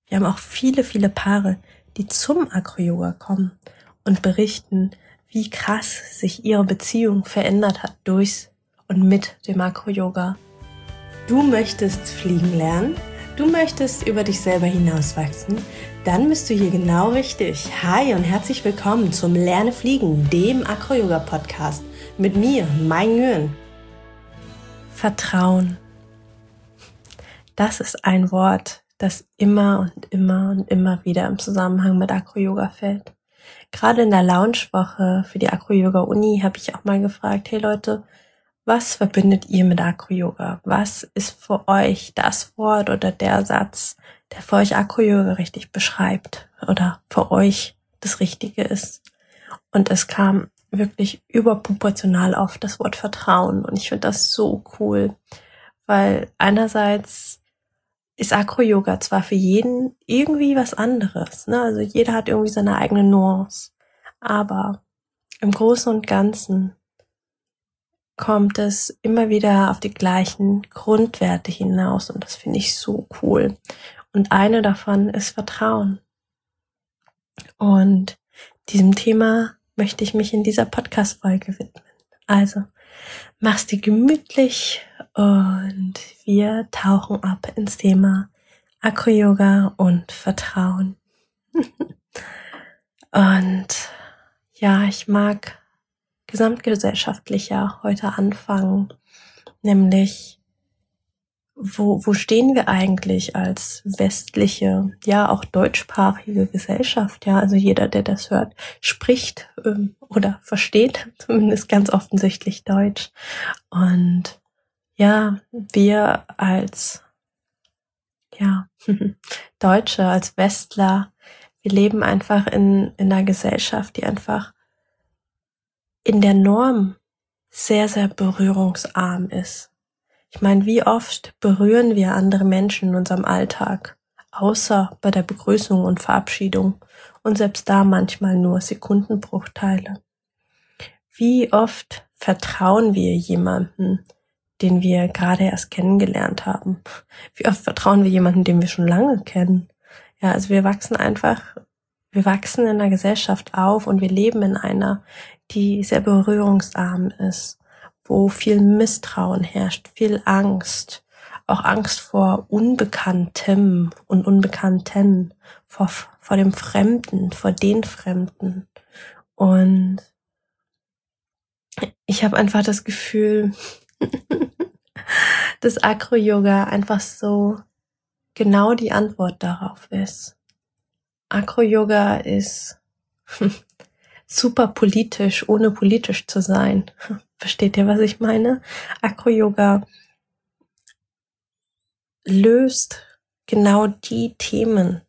Wir haben auch viele, viele Paare, die zum Acro-Yoga kommen und berichten, wie krass sich ihre Beziehung verändert hat durch und mit dem Acro-Yoga. Du möchtest fliegen lernen? Du möchtest über dich selber hinauswachsen? Dann bist du hier genau richtig. Hi und herzlich willkommen zum Lerne Fliegen, dem Acro-Yoga-Podcast mit mir, Mai Nguyen. Vertrauen. Das ist ein Wort, das immer und immer und immer wieder im Zusammenhang mit Acro-Yoga fällt. Gerade in der Launchwoche für die Acro-Yoga-Uni habe ich auch mal gefragt, hey Leute, was verbindet ihr mit Acro-Yoga? Was ist für euch das Wort oder der Satz, der für euch Acro-Yoga richtig beschreibt oder für euch das Richtige ist? Und es kam wirklich überproportional oft das Wort Vertrauen und ich finde das so cool, weil einerseits ist Acro-Yoga zwar für jeden irgendwie was anderes, ne? Also jeder hat irgendwie seine eigene Nuance, aber im Großen und Ganzen kommt es immer wieder auf die gleichen Grundwerte hinaus und das finde ich so cool. Und eine davon ist Vertrauen. Und diesem Thema möchte ich mich in dieser Podcast-Folge widmen. Also, mach's dir gemütlich und wir tauchen ab ins Thema Acro-Yoga und Vertrauen. Und ja, ich mag gesamtgesellschaftlicher heute anfangen, nämlich wo stehen wir eigentlich als westliche, ja auch deutschsprachige Gesellschaft, ja, also jeder, der das hört, spricht oder versteht zumindest ganz offensichtlich Deutsch und ja, wir als Deutsche, als Westler, wir leben einfach in einer Gesellschaft, die einfach in der Norm sehr, sehr berührungsarm ist. Ich meine, wie oft berühren wir andere Menschen in unserem Alltag, außer bei der Begrüßung und Verabschiedung und selbst da manchmal nur Sekundenbruchteile. Wie oft vertrauen wir jemandem, den wir gerade erst kennengelernt haben? Wie oft vertrauen wir jemandem, den wir schon lange kennen? Ja, also wir wachsen in einer Gesellschaft auf und wir leben in einer, die sehr berührungsarm ist, wo viel Misstrauen herrscht, viel Angst, auch Angst vor Unbekanntem und Unbekannten, vor dem Fremden, vor den Fremden. Und ich habe einfach das Gefühl, dass Acro-Yoga einfach so genau die Antwort darauf ist. Acro-Yoga ist super politisch, ohne politisch zu sein. Versteht ihr, was ich meine? Acro-Yoga löst genau die Themen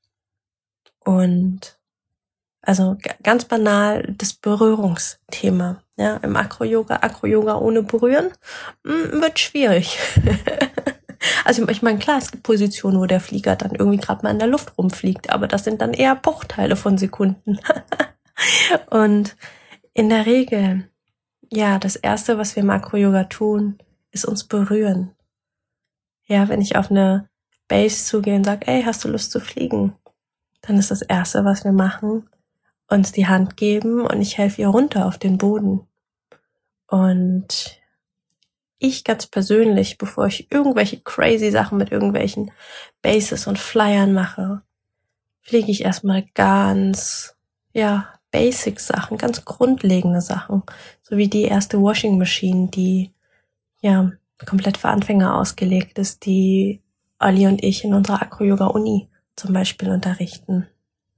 und also ganz banal das Berührungsthema. Ja, im Acro-Yoga ohne Berühren wird schwierig. Also ich meine, klar, es gibt Positionen, wo der Flieger dann irgendwie gerade mal in der Luft rumfliegt, aber das sind dann eher Bruchteile von Sekunden. Und in der Regel, ja, das Erste, was wir im Acro-Yoga tun, ist uns berühren. Ja, wenn ich auf eine Base zugehe und sage, ey, hast du Lust zu fliegen? Dann ist das Erste, was wir machen, uns die Hand geben und ich helfe ihr runter auf den Boden. Und ich ganz persönlich, bevor ich irgendwelche crazy Sachen mit irgendwelchen Bases und Flyern mache, fliege ich erstmal ganz, Basic-Sachen, ganz grundlegende Sachen, so wie die erste Washing Machine, die komplett für Anfänger ausgelegt ist, die Olli und ich in unserer Acro-Yoga-Uni zum Beispiel unterrichten.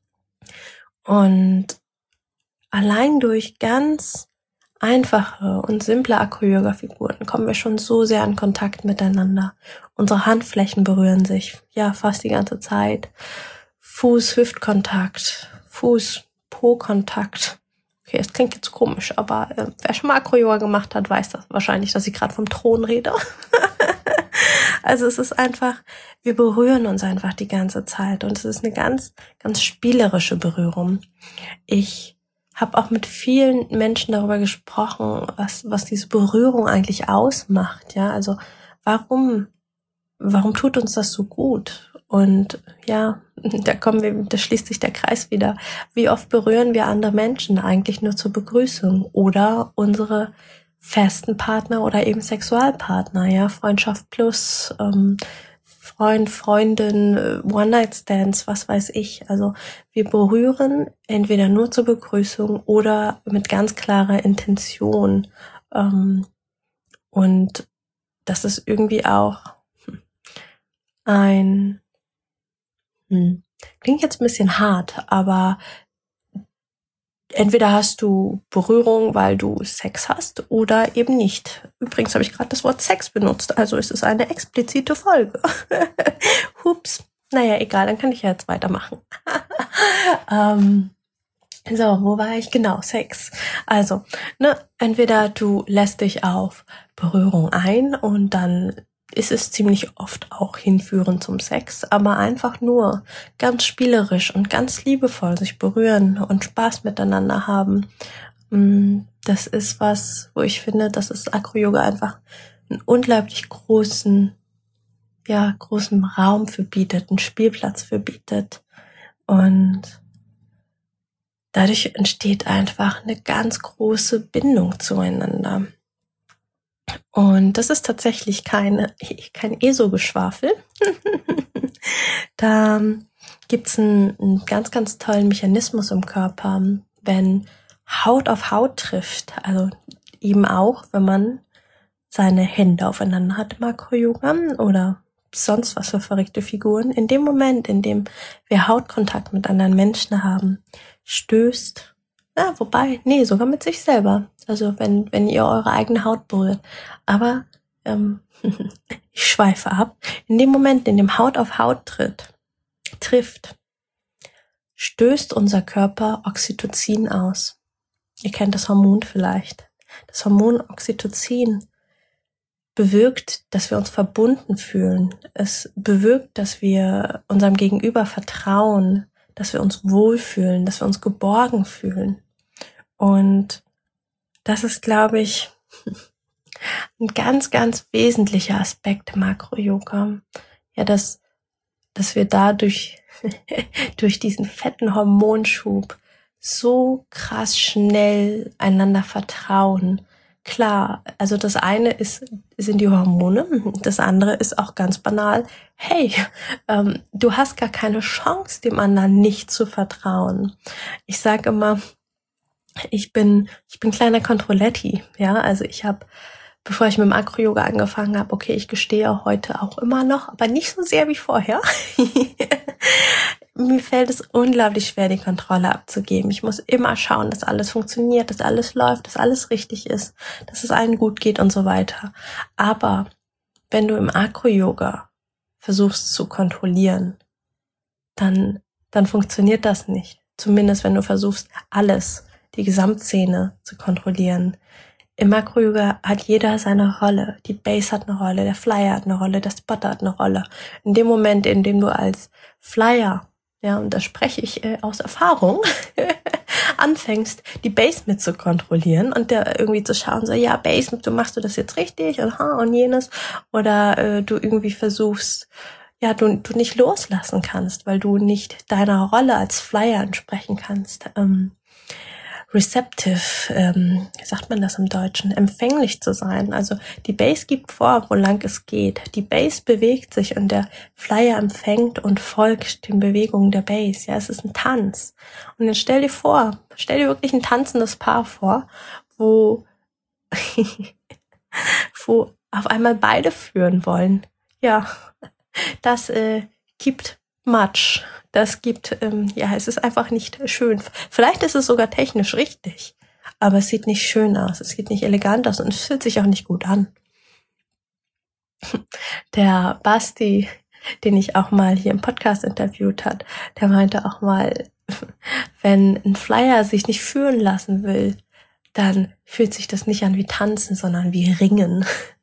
Und allein durch ganz einfache und simple Acro-Yoga-Figuren kommen wir schon so sehr in Kontakt miteinander. Unsere Handflächen berühren sich, fast die ganze Zeit. Fuß-Hüft-Kontakt, Fuß-Po-Kontakt. Okay, es klingt jetzt komisch, aber wer schon mal Acro-Yoga gemacht hat, weiß das wahrscheinlich, dass ich gerade vom Thron rede. Also es ist einfach, wir berühren uns einfach die ganze Zeit und es ist eine ganz, ganz spielerische Berührung. Ich habe auch mit vielen Menschen darüber gesprochen, was diese Berührung eigentlich ausmacht. Ja, also warum tut uns das so gut? Und ja, da schließt sich der Kreis wieder. Wie oft berühren wir andere Menschen eigentlich nur zur Begrüßung oder unsere festen Partner oder eben Sexualpartner, ja, Freundschaft plus, Freund, Freundin, One-Night-Stands, was weiß ich. Also wir berühren entweder nur zur Begrüßung oder mit ganz klarer Intention. Und das ist irgendwie auch klingt jetzt ein bisschen hart, aber entweder hast du Berührung, weil du Sex hast oder eben nicht. Übrigens habe ich gerade das Wort Sex benutzt, also ist es eine explizite Folge. Hups. Naja, egal, dann kann ich ja jetzt weitermachen. So, wo war ich? Genau, Sex. Also, entweder du lässt dich auf Berührung ein und dann ist es ziemlich oft auch hinführend zum Sex, aber einfach nur ganz spielerisch und ganz liebevoll sich berühren und Spaß miteinander haben. Das ist was, wo ich finde, dass es Acro-Yoga einfach einen unglaublich großen Raum für bietet, einen Spielplatz für bietet. Und dadurch entsteht einfach eine ganz große Bindung zueinander. Und das ist tatsächlich kein ESO-Geschwafel. Da gibt's einen ganz, ganz tollen Mechanismus im Körper, wenn Haut auf Haut trifft. Also eben auch, wenn man seine Hände aufeinander hat im Acro-Yoga oder sonst was für verrückte Figuren. In dem Moment, in dem wir Hautkontakt mit anderen Menschen haben, stößt, sogar mit sich selber. Also wenn ihr eure eigene Haut berührt. Aber ich schweife ab. In dem Moment, in dem Haut auf Haut trifft, stößt unser Körper Oxytocin aus. Ihr kennt das Hormon vielleicht. Das Hormon Oxytocin bewirkt, dass wir uns verbunden fühlen. Es bewirkt, dass wir unserem Gegenüber vertrauen, dass wir uns wohlfühlen, dass wir uns geborgen fühlen. Und das ist, glaube ich, ein ganz, ganz wesentlicher Aspekt im Acro-Yoga. Ja, dass wir dadurch durch diesen fetten Hormonschub so krass schnell einander vertrauen. Klar, also das eine sind die Hormone, das andere ist auch ganz banal, hey, du hast gar keine Chance, dem anderen nicht zu vertrauen. Ich sage immer, ich bin kleiner Controletti, ja, also ich habe, bevor ich mit dem Acro-Yoga angefangen habe, okay, ich gestehe heute auch immer noch, aber nicht so sehr wie vorher. Mir fällt es unglaublich schwer, die Kontrolle abzugeben. Ich muss immer schauen, dass alles funktioniert, dass alles läuft, dass alles richtig ist, dass es allen gut geht und so weiter. Aber wenn du im Acro-Yoga versuchst zu kontrollieren, dann funktioniert das nicht. Zumindest wenn du versuchst, die Gesamtszene zu kontrollieren. Im Acro-Yoga hat jeder seine Rolle. Die Base hat eine Rolle, der Flyer hat eine Rolle, der Spotter hat eine Rolle. In dem Moment, in dem du als Flyer, ja, und da spreche ich aus Erfahrung, anfängst, die Base mit zu kontrollieren und da irgendwie zu schauen, so, ja, Base, du machst du das jetzt richtig und jenes, oder du irgendwie versuchst, ja, du nicht loslassen kannst, weil du nicht deiner Rolle als Flyer entsprechen kannst. Receptive, wie sagt man das im Deutschen, empfänglich zu sein. Also die Base gibt vor, wo lang es geht. Die Base bewegt sich und der Flyer empfängt und folgt den Bewegungen der Base. Ja, es ist ein Tanz. Und jetzt stell dir wirklich ein tanzendes Paar vor, wo auf einmal beide führen wollen. Ja, das gibt Matsch. Das gibt, es ist einfach nicht schön. Vielleicht ist es sogar technisch richtig, aber es sieht nicht schön aus, es sieht nicht elegant aus und es fühlt sich auch nicht gut an. Der Basti, den ich auch mal hier im Podcast interviewt hat, der meinte auch mal, wenn ein Flyer sich nicht führen lassen will, dann fühlt sich das nicht an wie Tanzen, sondern wie Ringen.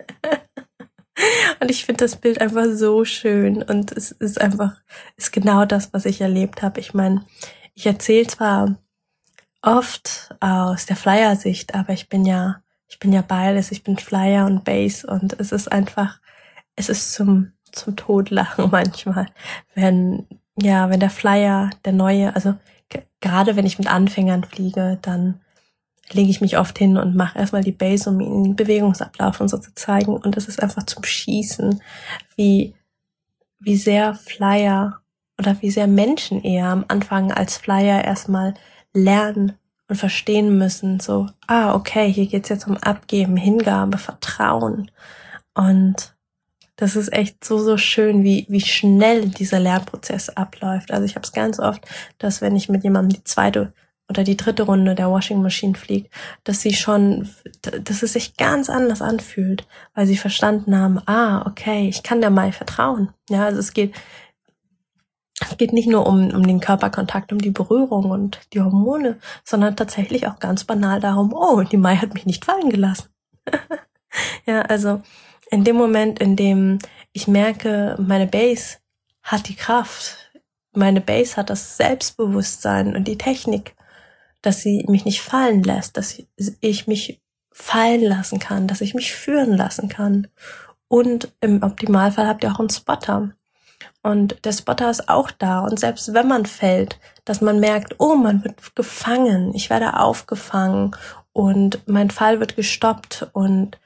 Und ich finde das Bild einfach so schön und es ist genau das, was ich erlebt habe. Ich meine, ich erzähle zwar oft aus der Flyer-Sicht, aber ich bin ja beides. Ich bin Flyer und Base und es ist zum Todlachen manchmal, wenn ja, wenn der Flyer, der neue, also gerade wenn ich mit Anfängern fliege, dann lege ich mich oft hin und mache erstmal die Base, um ihnen den Bewegungsablauf und so zu zeigen. Und es ist einfach zum Schießen, wie sehr Flyer oder wie sehr Menschen eher am Anfang als Flyer erstmal lernen und verstehen müssen. So, okay, hier geht's jetzt um Abgeben, Hingabe, Vertrauen. Und das ist echt so schön, wie schnell dieser Lernprozess abläuft. Also ich habe es ganz oft, dass wenn ich mit jemandem die zweite oder die dritte Runde der Washing Machine fliegt, dass es sich ganz anders anfühlt, weil sie verstanden haben, okay, ich kann der Mai vertrauen. Ja, also es geht nicht nur um den Körperkontakt, um die Berührung und die Hormone, sondern tatsächlich auch ganz banal darum, die Mai hat mich nicht fallen gelassen. Ja, also in dem Moment, in dem ich merke, meine Base hat die Kraft, meine Base hat das Selbstbewusstsein und die Technik, dass sie mich nicht fallen lässt, dass ich mich fallen lassen kann, dass ich mich führen lassen kann. Und im Optimalfall habt ihr auch einen Spotter. Und der Spotter ist auch da. Und selbst wenn man fällt, dass man merkt, man wird gefangen, ich werde aufgefangen und mein Fall wird gestoppt. Und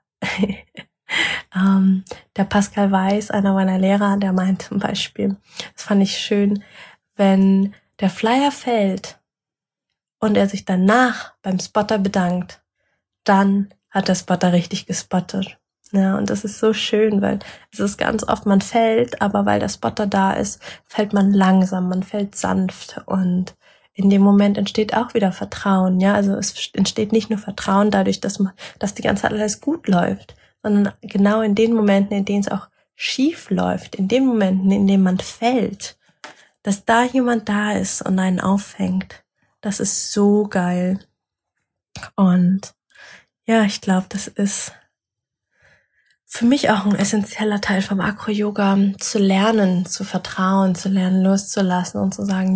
der Pascal Weiß, einer meiner Lehrer, der meint zum Beispiel, das fand ich schön, wenn der Flyer fällt und er sich danach beim Spotter bedankt, dann hat der Spotter richtig gespottet. Ja, und das ist so schön, weil es ist ganz oft, man fällt, aber weil der Spotter da ist, fällt man langsam, man fällt sanft und in dem Moment entsteht auch wieder Vertrauen. Ja, also es entsteht nicht nur Vertrauen dadurch, dass die ganze Zeit alles gut läuft, sondern genau in den Momenten, in denen es auch schief läuft, in den Momenten, in denen man fällt, dass da jemand da ist und einen auffängt. Das ist so geil. Und ja, ich glaube, das ist für mich auch ein essentieller Teil vom Acro-Yoga, zu lernen, zu vertrauen, zu lernen, loszulassen und zu sagen,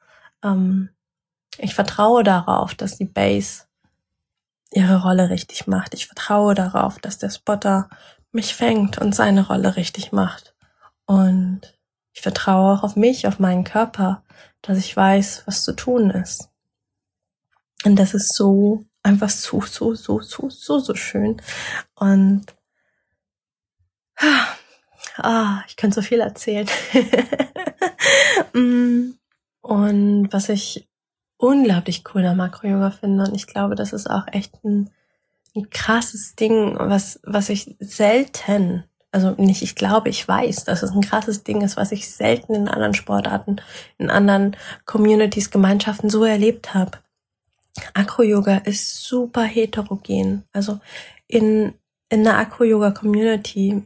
ich vertraue darauf, dass die Base ihre Rolle richtig macht. Ich vertraue darauf, dass der Spotter mich fängt und seine Rolle richtig macht. Und ich vertraue auch auf mich, auf meinen Körper, dass ich weiß, was zu tun ist. Und das ist so einfach so schön. Und ich könnte so viel erzählen. Und was ich unglaublich cool am Acro-Yoga finde, und ich glaube, das ist auch echt ein krasses Ding, was ich selten, also nicht, ich glaube, ich weiß, dass es ein krasses Ding ist, was ich selten in anderen Sportarten, in anderen Communities, Gemeinschaften so erlebt habe. Acro-Yoga ist super heterogen. Also in der Acro-Yoga-Community,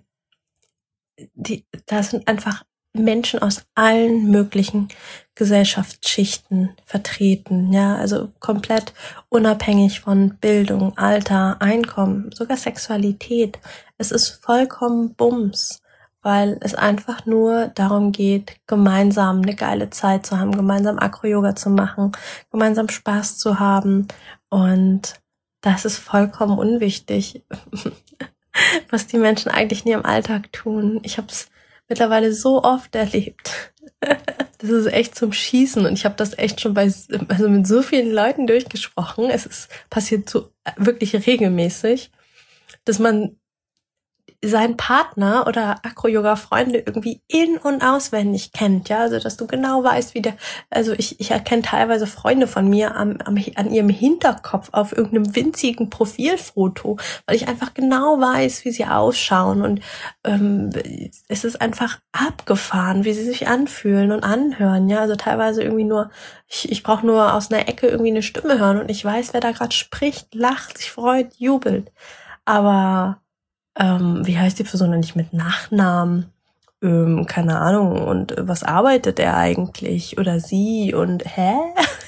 da sind einfach Menschen aus allen möglichen Gesellschaftsschichten vertreten, ja, also komplett unabhängig von Bildung, Alter, Einkommen, sogar Sexualität. Es ist vollkommen Bums, weil es einfach nur darum geht, gemeinsam eine geile Zeit zu haben, gemeinsam Acro-Yoga zu machen, gemeinsam Spaß zu haben, und das ist vollkommen unwichtig, was die Menschen eigentlich in ihrem Alltag tun. Ich habe es mittlerweile so oft erlebt. Das ist echt zum Schießen, und ich habe das echt schon mit so vielen Leuten durchgesprochen. Passiert so wirklich regelmäßig, dass man seinen Partner oder Acro-Yoga-Freunde irgendwie in- und auswendig kennt, ja, also dass du genau weißt, ich erkenne teilweise Freunde von mir an ihrem Hinterkopf auf irgendeinem winzigen Profilfoto, weil ich einfach genau weiß, wie sie ausschauen, und es ist einfach abgefahren, wie sie sich anfühlen und anhören, ja, also teilweise irgendwie nur, ich brauche nur aus einer Ecke irgendwie eine Stimme hören und ich weiß, wer da gerade spricht, lacht, sich freut, jubelt, aber wie heißt die Person denn nicht mit Nachnamen? Keine Ahnung. Und was arbeitet er eigentlich? Oder sie? Und hä?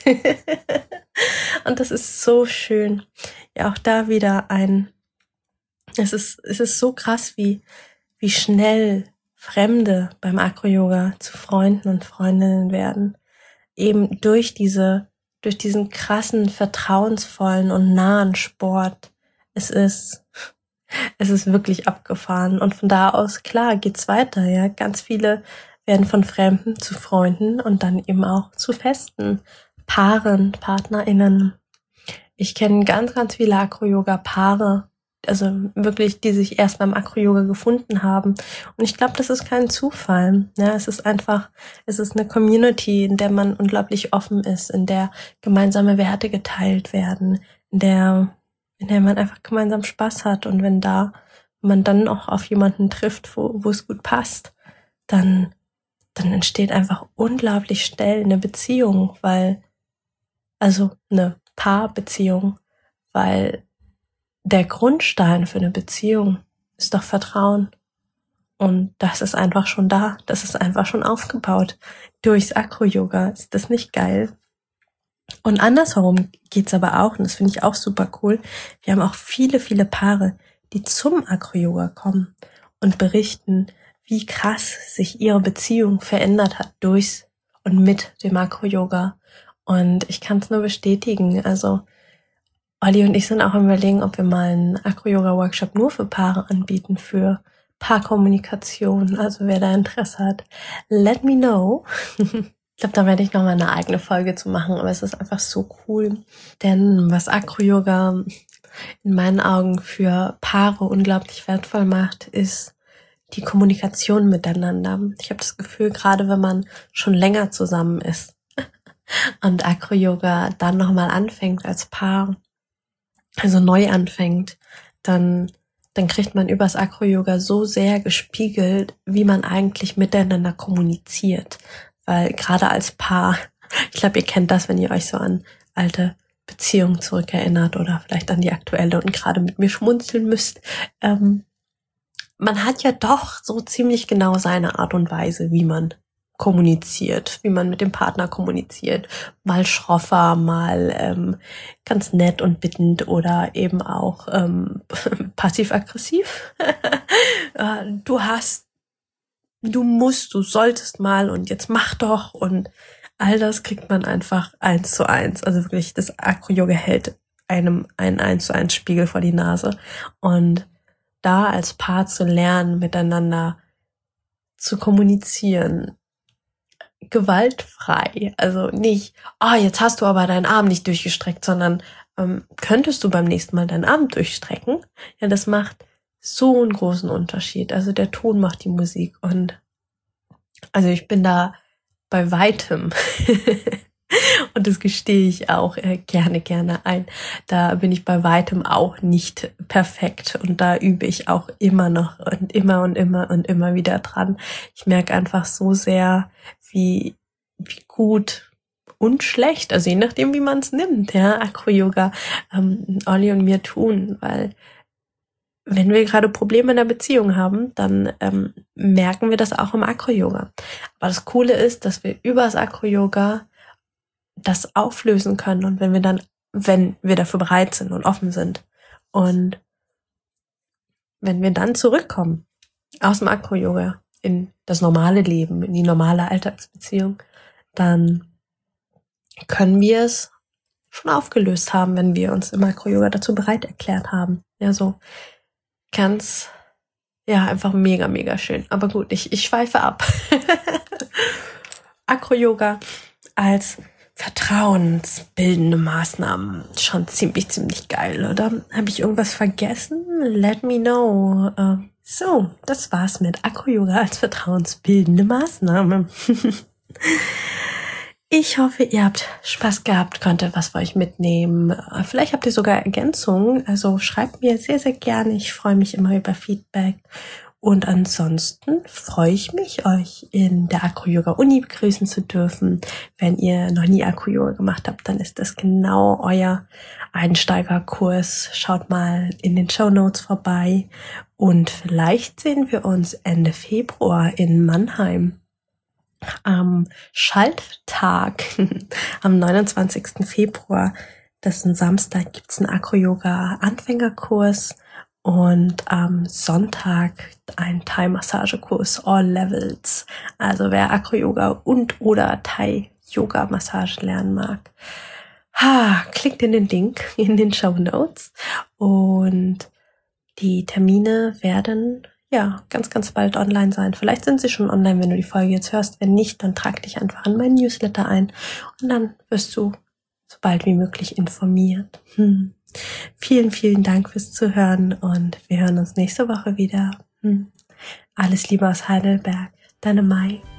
Und das ist so schön. Ja, auch da wieder es ist so krass, wie schnell Fremde beim Acro-Yoga zu Freunden und Freundinnen werden. Eben durch diesen krassen, vertrauensvollen und nahen Sport. Es ist wirklich abgefahren. Und von da aus, klar, geht's weiter, ja. Ganz viele werden von Fremden zu Freunden und dann eben auch zu festen Paaren, PartnerInnen. Ich kenne ganz, ganz viele Acro-Yoga-Paare, also wirklich, die sich erst beim Acro-Yoga gefunden haben. Und ich glaube, das ist kein Zufall. Ja, es ist eine Community, in der man unglaublich offen ist, in der gemeinsame Werte geteilt werden, in der man einfach gemeinsam Spaß hat. Und wenn man dann auch auf jemanden trifft, wo es gut passt, dann entsteht einfach unglaublich schnell eine Beziehung, also eine Paarbeziehung, weil der Grundstein für eine Beziehung ist doch Vertrauen. Und das ist einfach schon da. Das ist einfach schon aufgebaut. Durchs Acro-Yoga. Ist das nicht geil? Und andersherum geht's aber auch, und das finde ich auch super cool. Wir haben auch viele, viele Paare, die zum Acro-Yoga kommen und berichten, wie krass sich ihre Beziehung verändert hat durchs und mit dem Acro-Yoga. Und ich kann es nur bestätigen. Also Olli und ich sind auch am Überlegen, ob wir mal einen Acro-Yoga-Workshop nur für Paare anbieten, für Paarkommunikation. Also wer da Interesse hat, let me know. Ich glaube, da werde ich nochmal eine eigene Folge zu machen, aber es ist einfach so cool. Denn was Acro-Yoga in meinen Augen für Paare unglaublich wertvoll macht, ist die Kommunikation miteinander. Ich habe das Gefühl, gerade wenn man schon länger zusammen ist und Acro-Yoga dann nochmal anfängt als Paar, also neu anfängt, dann kriegt man übers Acro-Yoga so sehr gespiegelt, wie man eigentlich miteinander kommuniziert. Weil gerade als Paar, ich glaube, ihr kennt das, wenn ihr euch so an alte Beziehungen zurückerinnert oder vielleicht an die aktuelle und gerade mit mir schmunzeln müsst. Man hat ja doch so ziemlich genau seine Art und Weise, wie man kommuniziert, wie man mit dem Partner kommuniziert. Mal schroffer, mal ganz nett und bittend oder eben auch passiv-aggressiv. Du solltest mal und jetzt mach doch, und all das kriegt man einfach 1:1. Also wirklich, das Acro-Yoga hält einem einen 1:1 Spiegel vor die Nase. Und da als Paar zu lernen, miteinander zu kommunizieren, gewaltfrei, also nicht, jetzt hast du aber deinen Arm nicht durchgestreckt, sondern könntest du beim nächsten Mal deinen Arm durchstrecken? Ja, das macht so einen großen Unterschied. Also der Ton macht die Musik, und also ich bin da bei weitem und das gestehe ich auch gerne ein. Da bin ich bei weitem auch nicht perfekt, und da übe ich auch immer noch und immer wieder dran. Ich merke einfach so sehr, wie gut und schlecht, also je nachdem, wie man es nimmt, ja, Acro-Yoga Olli und mir tun, weil wenn wir gerade Probleme in der Beziehung haben, dann merken wir das auch im Acro-Yoga. Aber das Coole ist, dass wir über das Acro-Yoga das auflösen können, und wenn wir dafür bereit sind und offen sind, und wenn wir dann zurückkommen aus dem Acro-Yoga in das normale Leben, in die normale Alltagsbeziehung, dann können wir es schon aufgelöst haben, wenn wir uns im Acro-Yoga dazu bereit erklärt haben. Ja, so ganz, ja, einfach mega, mega schön. Aber gut, ich schweife ab. Acro-Yoga als vertrauensbildende Maßnahmen. Schon ziemlich, ziemlich geil, oder? Habe ich irgendwas vergessen? Let me know. So, das war's mit Acro-Yoga als vertrauensbildende Maßnahme. Ich hoffe, ihr habt Spaß gehabt, konntet was für euch mitnehmen. Vielleicht habt ihr sogar Ergänzungen. Also schreibt mir sehr, sehr gerne. Ich freue mich immer über Feedback. Und ansonsten freue ich mich, euch in der Acro-Yoga-Uni begrüßen zu dürfen. Wenn ihr noch nie Acro-Yoga gemacht habt, dann ist das genau euer Einsteigerkurs. Schaut mal in den Shownotes vorbei. Und vielleicht sehen wir uns Ende Februar in Mannheim. Am Schalttag, am 29. Februar, das ist ein Samstag, gibt's einen Acro-Yoga-Anfängerkurs. Und am Sonntag ein Thai-Massagekurs, All Levels. Also wer Acro-Yoga und/oder Thai-Yoga-Massage lernen mag, klickt in den Link in den Shownotes. Und die Termine werden ja, ganz, ganz bald online sein. Vielleicht sind sie schon online, wenn du die Folge jetzt hörst. Wenn nicht, dann trag dich einfach in meinen Newsletter ein und dann wirst du so bald wie möglich informiert. Vielen, vielen Dank fürs Zuhören und wir hören uns nächste Woche wieder. Alles Liebe aus Heidelberg, deine Mai.